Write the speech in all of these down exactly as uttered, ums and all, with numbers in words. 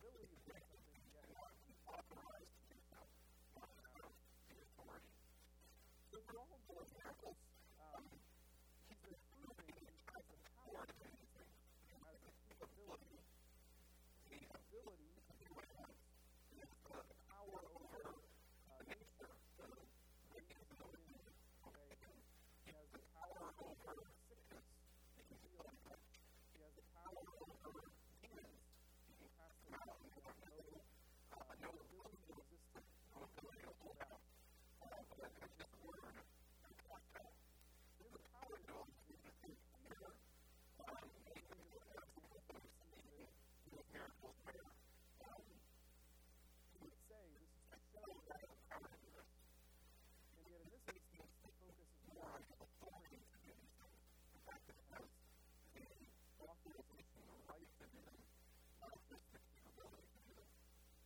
ability to do something, yet not be authorized to do so on behalf of the authority. So for all of those miracles, um, he's been proving that he has the power to do anything. He has the capability, the ability to do what he wants. He has the power over uh, nature, the rain and the wind obey him. He has the power over sickness. He can heal it. He has the power over demons. He can cast them out. He has no, uh, no ability to resist it, no ability to hold out. Uh, but with his word, and cast out. He has the power to do all these things. Peter, um, maybe you look at some of the things in the miracles where um, he would say, this is to show that I have power to do this. And yet in this instance, the focus is more on the authority to do these things. The fact that it has the authorization, the right to do them, not just the capability to do them.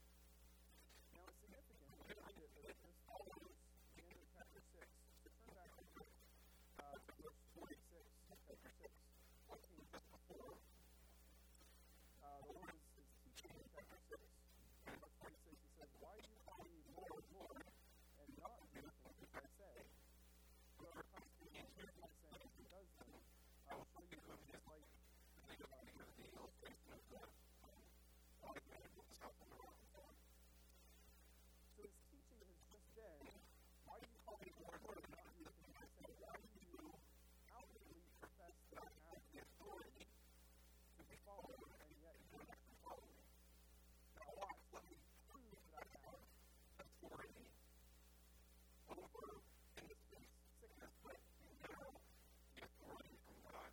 Now it's significant, we're going to read it, that this follows the end of chapter six. So turn back over uh, to verse forty-six, chapter six, what came just before. Uh, the Lord is, is teaching in chapter six. In verse forty-six, he says, why do you call me Lord, Lord, and not do the things which I say? Whoever comes to me and hears my saying and does them, I will show you whom he is like. And they go back to the illustration of the God man who was out on the rock and so on. So his teaching has just been, why do you call me Lord, Lord, and not do the things I say? Why do you outwardly profess that I have the authority to be followed, and yet you don't actually follow me? Now watch, let me prove that I have authority over, in this case, sickness, but in general, the authority from God.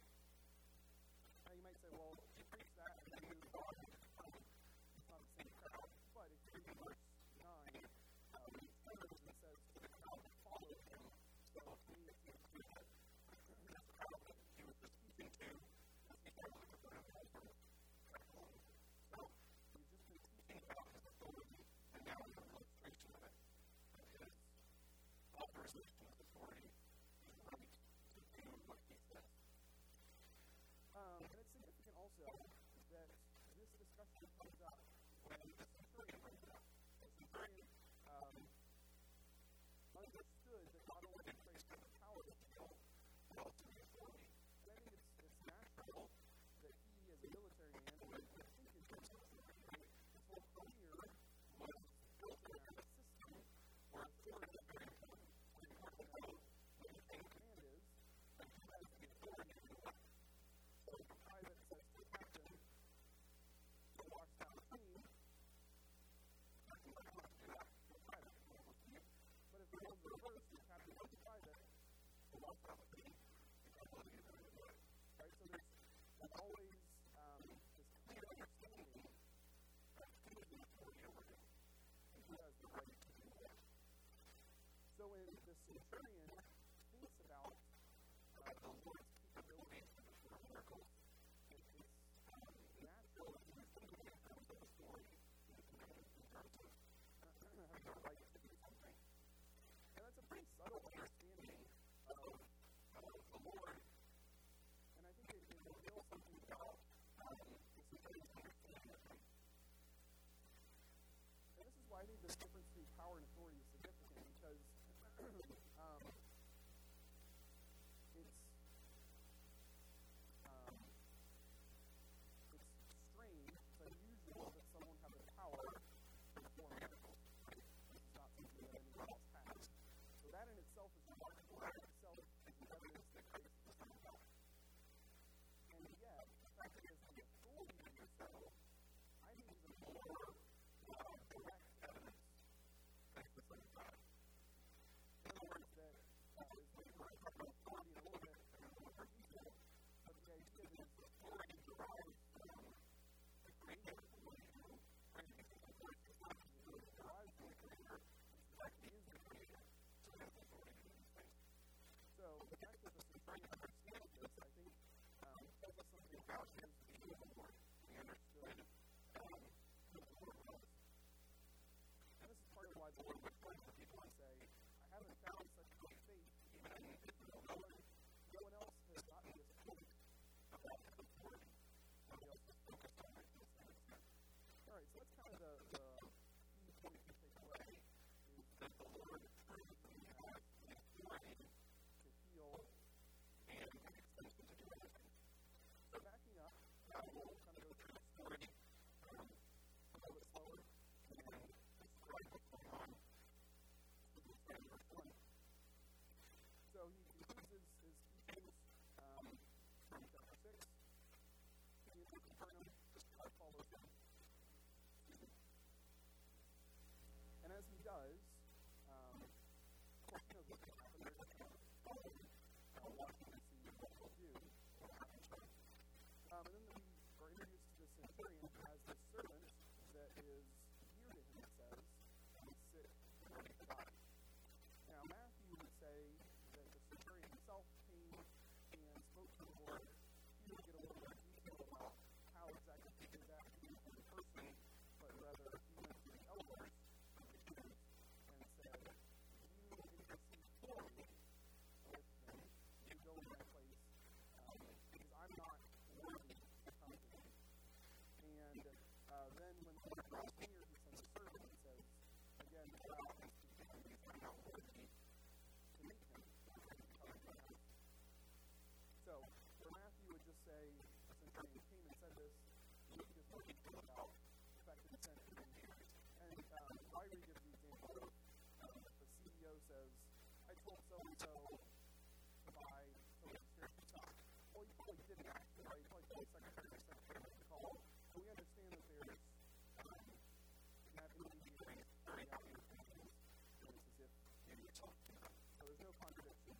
Now you might say, well, you preach that and then move on. Um, it's not the same crowd. But if you read in verse nine, uh, when he turns and says to the crowd that followed him, so to me it seems to be that this crowd that he was just teaching to, as he started to put him over, kept following him. So he's just been teaching about his authority, and now we have an illustration of it, of his authorization of authority, his right to do what he says. Um, and it's significant also that this discussion comes up when the centurion brings it up. The centurion um, understood that not only did Christ have the power to heal, but also the authority. And I think it's, it's natural that he, as a military man, would think in terms of authority. Right? His whole career was built around a system where authority is very important. It's important to know what the chain of command is, and who has the authority to do what. So if a private says to the captain to wash down the team, the captain doesn't have to do that. The private can handle the team. But if the role is reversed, the captain goes to private to wash down the team, the captain is going to do it. Right? So there's, there's always um, this clear understanding of who has the authority over him and who has the right to do what. So when the centurion thinks about uh, the Lord's capability to perform miracles, it, it's um, natural that he's thinking in terms of authority, in terms of uh, having the right to do something. And that's a pretty subtle understanding of, of the Lord. And I think it, it reveals something about um, the centurion's understanding of him. And this is why I think this difference between power and authority is significant, because um, what he feels about the fact that he sent him here. And um, Ryrie gives the example of um, the C E O says, I told so-and-so to buy so-and-so shares of stock. Well, you probably didn't actually, right? You probably told the secretary or secretary to call. So we understand that there's um, that intermediary very obvious things. It's as if you were talking about. So there's no contradiction.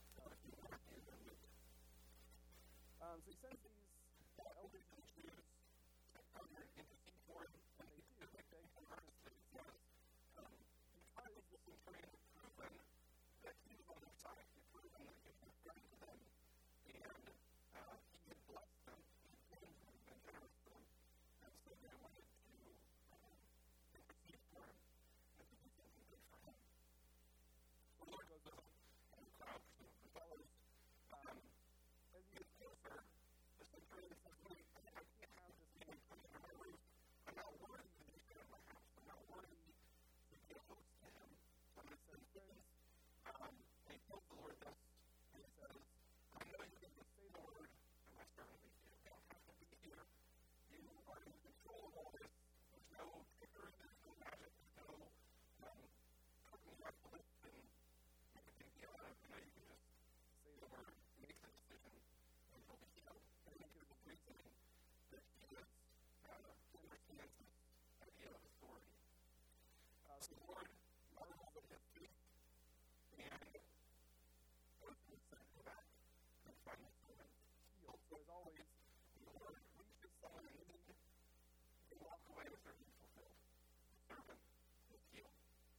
Um, so he sends these uh, elders and Jews to come and intercede for him, and they do. They beg him earnestly. It says, um, because the centurion had proven that he was on their side, he had proven that he was friend to them, and uh, he had blessed them, he had given them, been generous to them, and so they wanted to um, intercede for him and to do something good for him. The Lord goes up, and the crowd presumably follows. Um, as you get closer, the centurion says, wait, I, I can't have this man coming to my roof. I'm not worthy that he's come to my house. I'm not worthy to be a host to him. And he says, friends, um, and he tells the Lord this, and he says, I know you're going to say the word, and my servant will be here. You don't have to be here. You are in control of all this. There's no trickery, there's no magic, there's no um, cooking up the list and everything beyond it. You know, you can just say the word, make the decision, and he'll be healed. And he gives the reason that he was, uh, he understands this idea of authority. Uh, so the Lord marvels at his faith, and goes to his son back and finds his servant healed. So as always, the Lord reaches someone in need, they walk away with their need fulfilled. The servant is healed.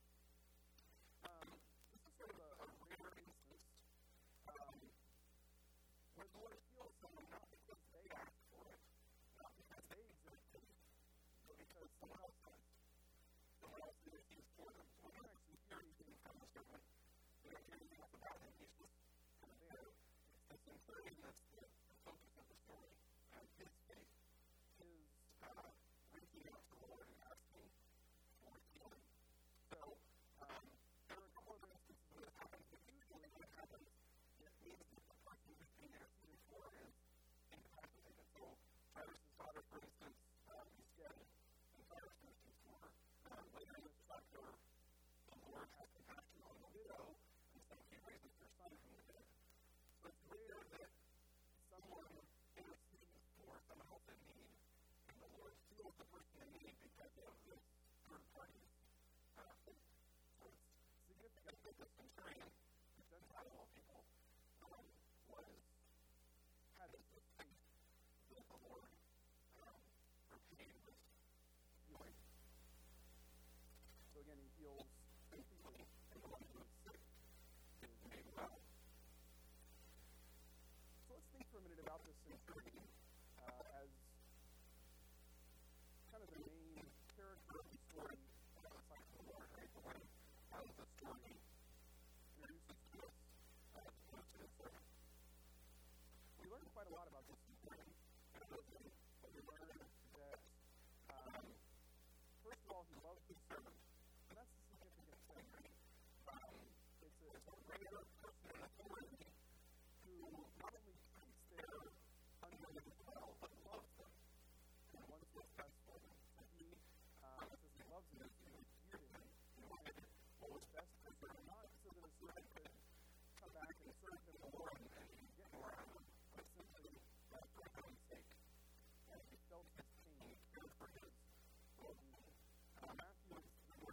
Um, this is sort of a, a rare instance um, where the Lord heals someone not because they asked for it, not because they exhibit faith, but because someone else does. Someone else intercedes for them. So we don't actually hear anything from the servant. We don't hear anything else about him. He's just kind of there. It's the centurion that's the, the focus of the story. Um, his faith, his uh, reaching out to the Lord and asking for healing. So um, there are a couple of instances where this happens, but usually when it happens, it means that the person who's being interceded for is incapacitated. So Jairus' daughter, for instance, um, is dead, and Jairus intercedes for her. Um, later in this chapter, the Lord has compassion on the widow, and so he raises her son from the dead. So it's rare that someone intercedes for someone else in need, and the Lord heals the person in need because of this third party's uh, faith. So it's significant that the centurion, the Gentile of all people, um, was, had this faith that the Lord um, repaid with healing. So again, he heals completely, and the one who is sick is made well. So let's think for a minute about this centurion uh, as kind of the main character of the story outside of the Lord, right? The one how the story introduces to us uh, to put to the servant. We learn quite a lot about this centurion. And we learn that, um, first of all, he loves his servant. And that's a significant thing, right? Um, it's, a, it's a rare person in authority who not only treats their under them well, but loves them and wants what's best for them. So he um, says he loves them, he was dear to him, he wanted what was best for him, not so that his servant could come back and serve him more and, and he could get more out of him, but simply uh, for his own sake. And he felt his pain, he cared for his well-being. Uh, Matthew is the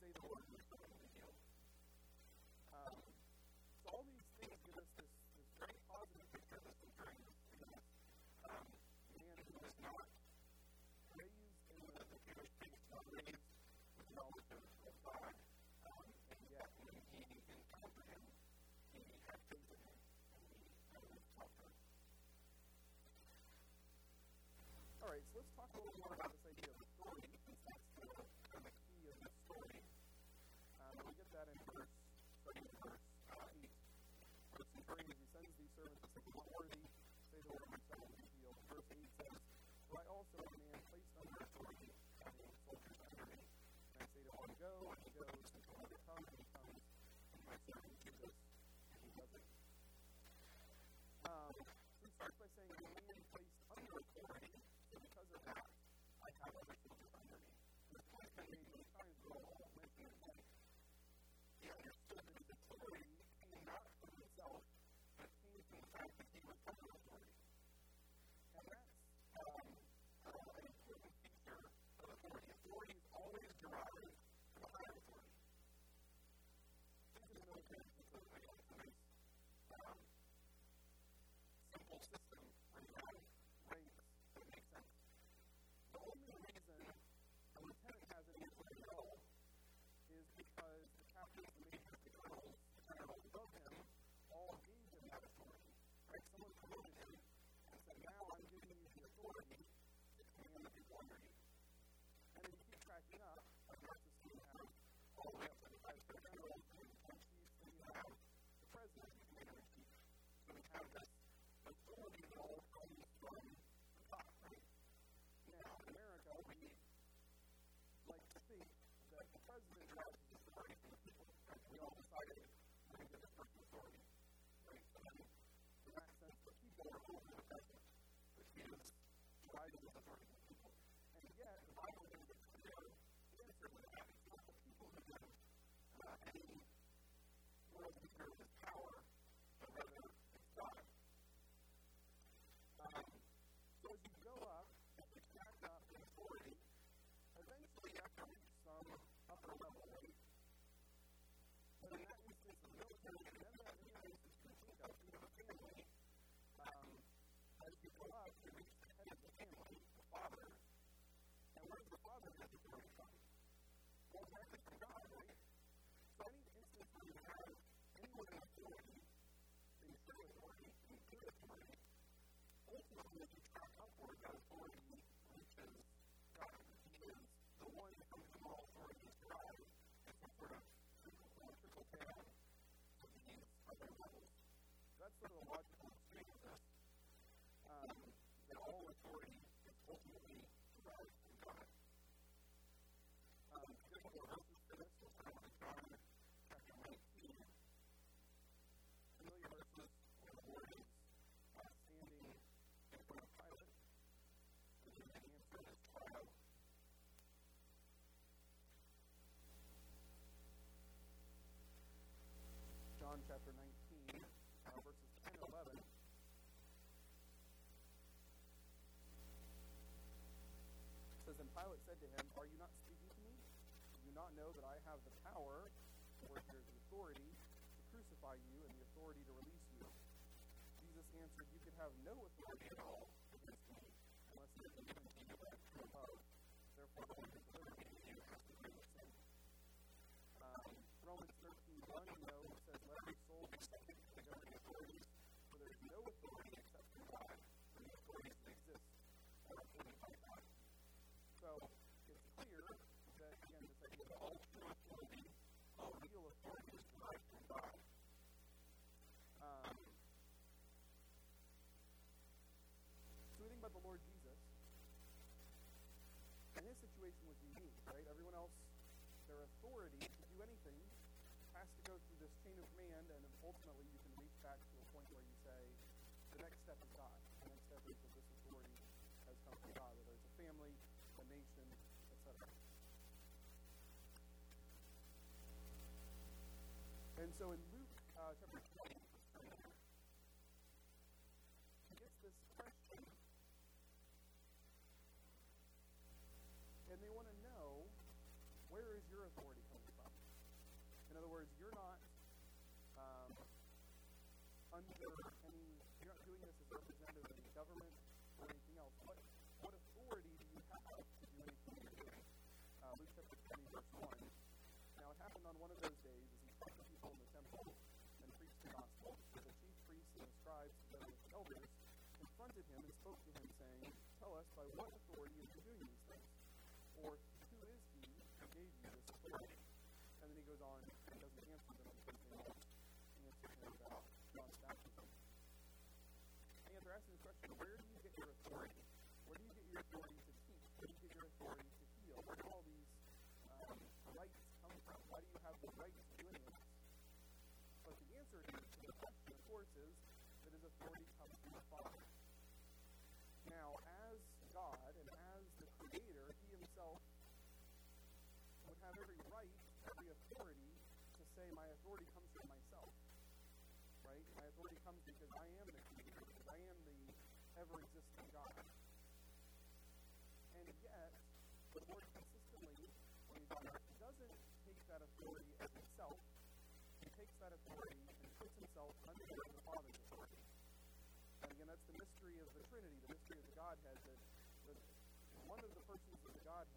say the word, and the servant will be healed. Um, so all these things give us this, this very positive picture of the centurion. Um, man who was not raised in the, the Jewish faith, not raised with knowledge of, of God, um, and yet when he encountered him, he had faith in him, and he uh, talked to him. All right, so let's talk a little more about this idea of authority, since that's the, kind of the key of the story. Um, we get that in verse, starting in verse uh, eight. Verse centurion, he sends these servants to say, "You are worthy, say the word, and the servant will be healed." Verse eight says, "For I also am a man placed under authority, having soldiers under me. And I say to one, go, and he goes, and to another, come, and he comes, and my servant do this, and he does it." Um, so he starts by saying, "I'm a man placed under authority, so because of that, I have other soldiers under me." This point has been made many times, but I won't mention it again. He understood that his authority came not from himself, but came from the fact that he was under authority. And that's um, uh, an important feature of authority. Authority is always derived from a higher authority. Think of the military system, I guess, a nice, um, simple system where you have ranks that make sense. The only reason a lieutenant has any authority at all is because the captains, the majors, the colonels, the generals above him all gave him that authority. Right? Someone promoted him and said, "Now I'm giving you the authority to command the people under you." And if you keep tracking up, like our system, you have all the way up to the five-star general, and the ten chiefs, and you have the president, the commander-in-chief. So we have this authority that all comes from the top, right? Now, in America, we like to think that the president derives his authority from the people. Right? We all decided we're going to give this person authority. Right? So then, in that sense, the people are over the president, but he is deriving his authority from the people. And yet, the Bible gives a clear answer to that. It's not the people who give uh, any moral control of his power, but rather it's God. Um, so as you go up, as you stack up in authority, eventually you have to reach some upper level, right? But in that instance, the military, and then that in that instance, you think of, you have a family. Um, as you go up, you reach the head of the family, the father. And where does the father get the authority from? Well, directly from God, right? So any instance where you have anyone in authority, in true authority, in good authority, ultimately, if you track upward, that authority reaches God. He is the one from whom all authority is derived, and some sort of trickle down to these other levels. That's sort of the logical extreme of this. Um, that all authority is ultimately derived from God. Um, a couple of verses for this. We'll start with John chapter nineteen. Familiar verses where the Lord is uh, standing in front of Pilate, and he can answer his trial. John chapter nineteen, uh, verses ten and eleven. It says, "Then Pilate said to him, 'Are you not speaking to me? Do you not know that I have the power, or there's the authority, to crucify you and the authority to release you?' Jesus answered, 'You could have no authority at all against me, unless it is given to you from above. Therefore, the one who delivered me to you has to do the same.'" Um, Romans thirteen one, you know, it says, "Let every soul be subject to the governing authorities, for there is no authority except from God, for the authorities that exist are appointed by God." So, it's clear that, again, this idea of all true authority, all real authority is derived from God. Um, so we think about the Lord Jesus, and his situation was unique, right? Everyone else, their authority to do anything has to go through this chain of command, and ultimately you can reach back to a point where you say, the next step is God. The next step is that this authority has come from God, whether it's a family, a nation, et cetera. And so in Luke uh, chapter twenty, he gets this question, and they want to know, where is your authority coming from? on one of those days, as he taught the people in the temple and preached the gospel, the chief priests and the scribes, together with the elders, confronted him and spoke to him, saying, "Tell us, by what authority are you doing these things? Or who is he who gave you this authority?" And then he goes on and doesn't answer them because they won't answer him about John's baptism. And they're asking this question, where do you get your authority? Where do you get your authority to teach? Where do you get your authority to heal? Where do all these um, rights come from? Why do you have the right to do any of this? But the answer to the question, of course, is that his authority comes from the Father. Now, as God and as the Creator, he himself would have every right, every authority to say, my authority comes from myself. Right? My authority comes because I am the Creator, because I am the ever-existing God. And yet, the Lord consistently, when he doesn't take that authority as himself, he takes that authority and puts himself under the Father's authority. And again, that's the mystery of the Trinity, the mystery of the Godhead, that, that one of the persons of the Godhead